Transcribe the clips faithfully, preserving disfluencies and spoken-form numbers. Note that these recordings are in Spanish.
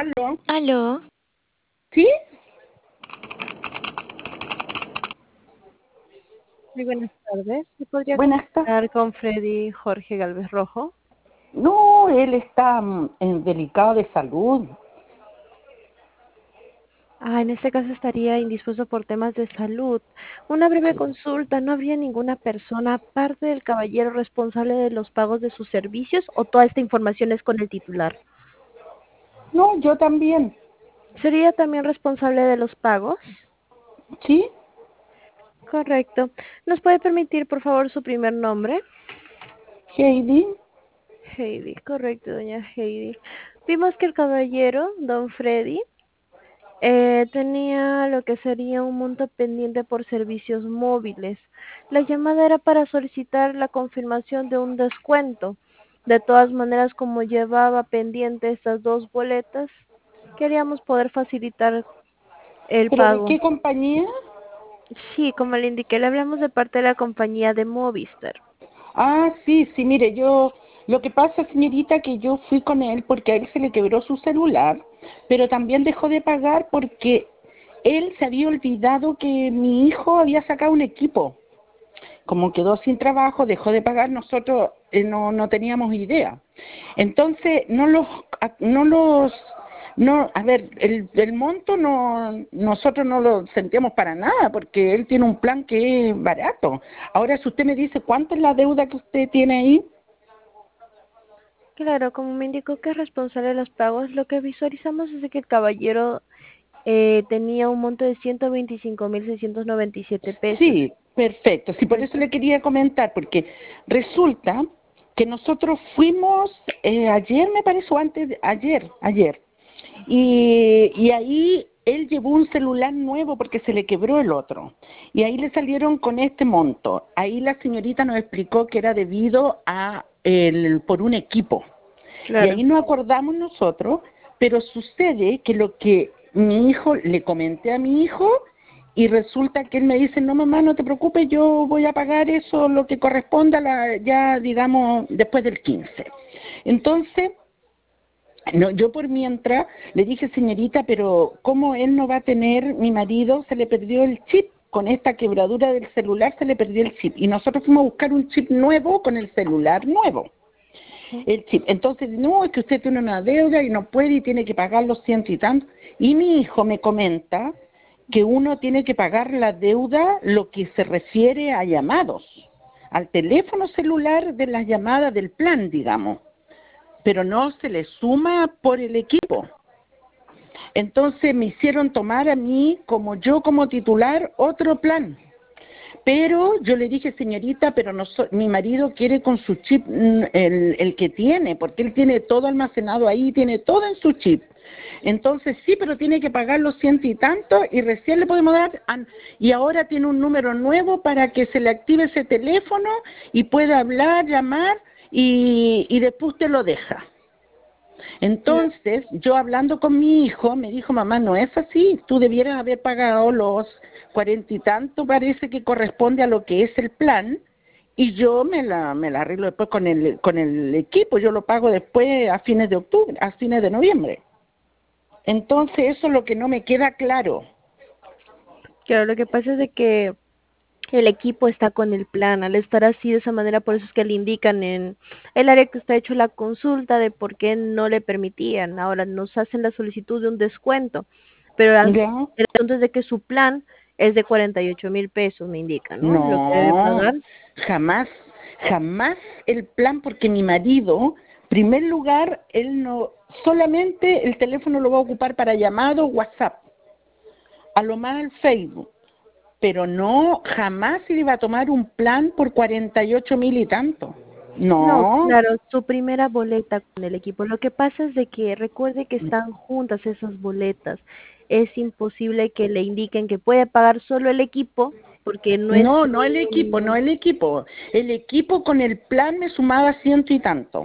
¿Aló? ¿Aló? ¿Sí? Muy buenas tardes. ¿Me podría Buenas tardes. comunicar con Freddy Jorge Galvez Rojo? No, él está mm, en delicado de salud. Ah, en este caso estaría indispuesto por temas de salud. Una breve consulta. ¿No habría ninguna persona, aparte del caballero, responsable de los pagos de sus servicios o toda esta información es con el titular? No, yo también. ¿Sería también responsable de los pagos? ¿Sí? Correcto. ¿Nos puede permitir, por favor, su primer nombre? Heidi. Heidi, correcto, doña Heidi. Vimos que el caballero, don Freddy, Eh, tenía lo que sería un monto pendiente por servicios móviles. La llamada era para solicitar la confirmación de un descuento. De todas maneras, como llevaba pendiente estas dos boletas, queríamos poder facilitar el ¿Pero de pago. qué compañía? Sí, como le indiqué, le hablamos de parte de la compañía de Movistar. Ah, sí, sí, mire, yo... Lo que pasa, señorita, que yo fui con él porque a él se le quebró su celular, pero también dejó de pagar porque él se había olvidado que mi hijo había sacado un equipo. Como quedó sin trabajo, dejó de pagar, nosotros eh, no, no teníamos idea. Entonces, no los, no los, no, a ver, el, el monto no, nosotros no lo sentíamos para nada, porque él tiene un plan que es barato. Ahora, si usted me dice, ¿cuánto es la deuda que usted tiene ahí? Claro, como me indicó que es responsable de los pagos, lo que visualizamos es de que el caballero eh, tenía un monto de ciento veinticinco mil seiscientos noventa y siete pesos. Sí, perfecto. Sí, por eso le quería comentar, porque resulta que nosotros fuimos eh, ayer, me parece, o antes, de- ayer, ayer, y, y ahí él llevó un celular nuevo porque se le quebró el otro, y ahí le salieron con este monto. Ahí la señorita nos explicó que era debido a el, por un equipo. Y Claro. ahí nos acordamos nosotros, pero sucede que lo que mi hijo, le comenté a mi hijo, y resulta que él me dice, no mamá, no te preocupes, yo voy a pagar eso, lo que corresponda, la, ya digamos, después del quince. Entonces, no, yo por mientras le dije, señorita, pero ¿cómo él no va a tener, mi marido se le perdió el chip? Con esta quebradura del celular se le perdió el chip. Y nosotros fuimos a buscar un chip nuevo con el celular nuevo. Sí. El chip. Entonces, no, es que usted tiene una deuda y no puede y tiene que pagar los ciento y tanto. Y mi hijo me comenta que uno tiene que pagar la deuda lo que se refiere a llamados, al teléfono celular de las llamadas del plan, digamos, pero no se le suma por el equipo. Entonces me hicieron tomar a mí, como yo como titular, otro plan. Pero yo le dije, señorita, pero no so- mi marido quiere con su chip mm, el, el que tiene, porque él tiene todo almacenado ahí, tiene todo en su chip. Entonces sí, pero tiene que pagar los ciento y tanto y recién le podemos dar, an- y ahora tiene un número nuevo para que se le active ese teléfono y pueda hablar, llamar y, y después usted lo deja. Entonces, yo hablando con mi hijo, me dijo, mamá, no es así, tú debieras haber pagado los cuarenta y tanto, parece que corresponde a lo que es el plan, y yo me la, me la arreglo después con el, con el equipo, yo lo pago después a fines de octubre, a fines de noviembre. Entonces, eso es lo que no me queda claro. Claro, lo que pasa es de que el equipo está con el plan. Al estar así de esa manera, por eso es que le indican en el área que está hecho la consulta de por qué no le permitían. Ahora nos hacen la solicitud de un descuento, pero la- ¿Ya? el asunto es de que su plan es de cuarenta y ocho mil pesos, me indican, ¿no? Lo que debe No, pagar. jamás, jamás el plan, porque mi marido, primer lugar, él no, solamente el teléfono lo va a ocupar para llamado, WhatsApp, a lo más el Facebook, pero no, jamás se iba a tomar un plan por cuarenta y ocho mil y tanto. No, No, claro, su primera boleta con el equipo. Lo que pasa es de que recuerde que están juntas esas boletas. Es imposible que le indiquen que puede pagar solo el equipo porque no, nuestro... no el equipo, no el equipo. El equipo con el plan me sumaba ciento y tanto.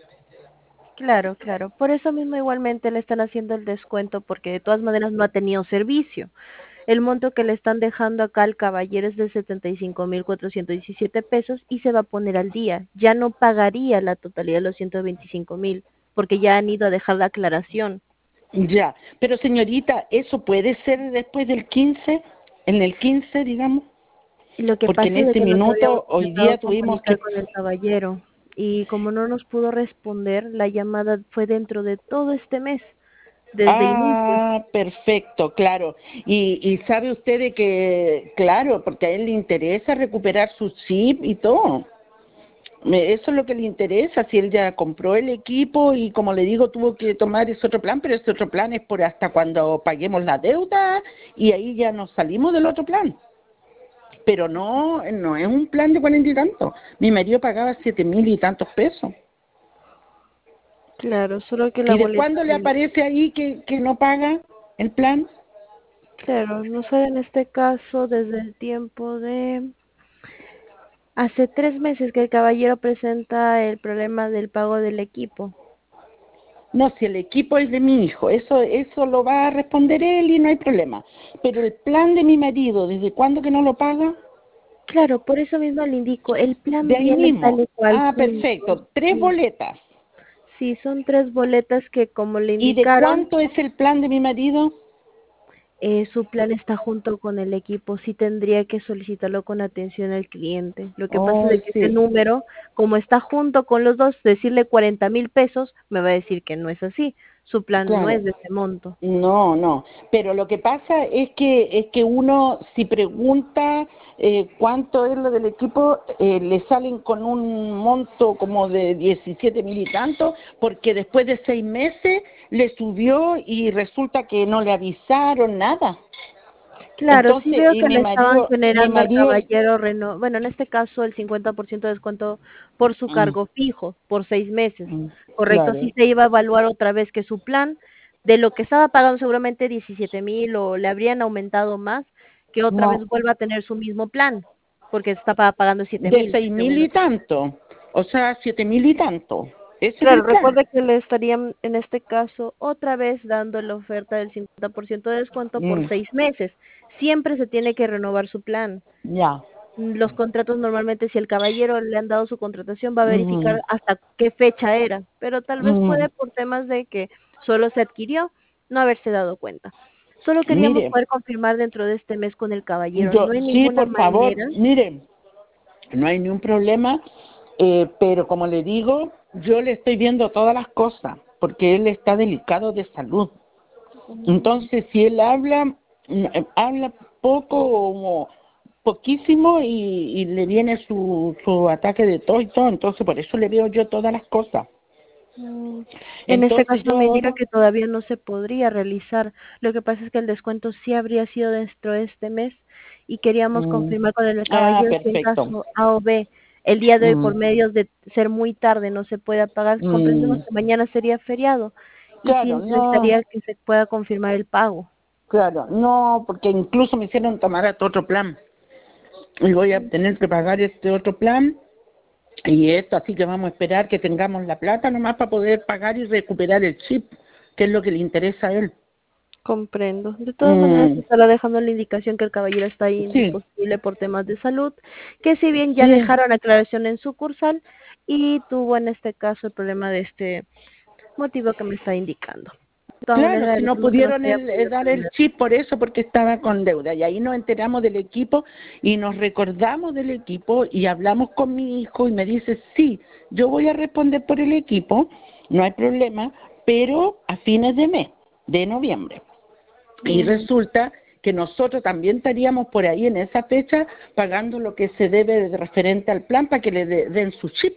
Claro, claro. Por eso mismo igualmente le están haciendo el descuento porque de todas maneras no ha tenido servicio. El monto que le están dejando acá al caballero es de setenta y cinco mil cuatrocientos diecisiete pesos y se va a poner al día. Ya no pagaría la totalidad de los ciento veinticinco mil porque ya han ido a dejar la aclaración. Ya, pero señorita, ¿eso puede ser después del quince? ¿En el quince, digamos? Y lo que Porque en pasa es de ese que nos habíamos minuto, hoy intentado día tuvimos comunicar que... con el caballero y como no nos pudo responder, la llamada fue dentro de todo este mes, desde inicio. Ah, perfecto, claro. Y, y sabe usted de que, claro, porque a él le interesa recuperar su chip y todo. Me- Eso es lo que le interesa, si él ya compró el equipo y como le digo, tuvo que tomar ese otro plan, pero ese otro plan es por hasta cuando paguemos la deuda y ahí ya nos salimos del otro plan. Pero no, no es un plan de cuarenta y tantos. Mi marido pagaba siete mil y tantos pesos. Claro, solo que la ¿Y de boleta cuándo le del... aparece ahí que, que no paga el plan? Claro, no sé en este caso desde el tiempo de... Hace tres meses que el caballero presenta el problema del pago del equipo. No, si el equipo es de mi hijo, eso eso lo va a responder él y no hay problema. Pero el plan de mi marido, ¿desde cuándo que no lo paga? Claro, por eso mismo le indico, el De plan ahí viene tal mismo. y cual Ah, junto. perfecto. Tres Sí, boletas. sí, son tres boletas que como le ¿Y de indicaron, cuánto es el plan de mi marido? eh, su plan está junto con el equipo, sí tendría que solicitarlo con atención al cliente. Lo que pasa es Oh, de que ese sí, número, como está junto con los dos, decirle cuarenta mil pesos, me va a decir que no es así. Su plan no claro. es de ese monto. No, no, pero lo que pasa es que es que uno si pregunta eh, cuánto es lo del equipo, eh, le salen con un monto como de diecisiete mil y tanto, porque después de seis meses le subió y resulta que no le avisaron nada. Claro, sí Entonces, veo y que mi le estaban marido, mi generando al marido, caballero reno, bueno, en este caso el cincuenta por ciento de descuento por su mm, cargo fijo por seis meses. mm, Correcto, sí claro, se iba a evaluar otra vez que su plan de lo que estaba pagando seguramente diecisiete mil o le habrían aumentado más, que otra vez no, vuelva a tener su mismo plan, porque estaba pagando siete de mil, seis mil según y lo que... tanto, o sea, siete mil y tanto. Ese es Claro, el plan. recuerde que le estarían en este caso otra vez dando la oferta del cincuenta por ciento de descuento por Mm, seis meses. Siempre se tiene que renovar su plan. ya. Los contratos normalmente si el caballero le han dado su contratación va a verificar Mm, hasta qué fecha era, pero tal vez mm. puede por temas de que solo se adquirió no haberse dado cuenta. Solo queríamos Mire, poder confirmar dentro de este mes con el caballero. yo, No hay sí, ninguna por favor, manera. mire, no hay ningún problema, eh, pero como le digo, yo le estoy viendo todas las cosas, porque él está delicado de salud. Mm, Entonces, si él habla, mm, eh, habla poco o poquísimo y, y le viene su, su ataque de tos y todo, entonces por eso le veo yo todas las cosas. mm. En este Entonces caso yo me indica ahora, que todavía no se podría realizar. Lo que pasa es que el descuento sí habría sido dentro de este mes y queríamos mm, confirmar con el ah, caballero si en perfecto, caso A o B el día de hoy por mm, medios de ser muy tarde no se pueda pagar. Comprendemos mm, que mañana sería feriado y sí claro, no. interesaría que se pueda confirmar el pago. Claro, no, porque incluso me hicieron tomar hasta otro plan y voy a tener que pagar este otro plan y esto, así que vamos a esperar que tengamos la plata nomás para poder pagar y recuperar el chip, que es lo que le interesa a él. Comprendo. De todas maneras, se Mm, estará dejando la indicación que el caballero está sí, indisponible por temas de salud, que si bien ya sí, dejaron aclaración en sucursal y tuvo en este caso el problema de este motivo que me está indicando. De todas claro, maneras, si no decimos que nos pudieron haya el- eh, podido dar el atender. chip por eso, porque estaba con deuda y ahí nos enteramos del equipo y nos recordamos del equipo y hablamos con mi hijo y me dice, sí, yo voy a responder por el equipo, no hay problema, pero a fines de mes, de noviembre. Y Ujú, resulta que nosotros también estaríamos por ahí en esa fecha pagando lo que se debe de referente al plan para que le de- den su chip.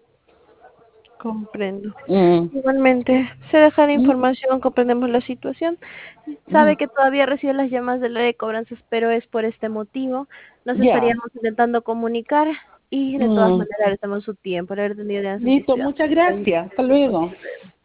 comprendo. Mm, Igualmente, se deja la mm, información, comprendemos la situación. mm, Sabe que todavía recibe las llamadas de la de cobranzas, pero es por este motivo. Nos ya. estaríamos intentando comunicar y de todas Mm. maneras agradecemos su tiempo, por haber tenido en Listo, atención. muchas gracias. Hasta luego.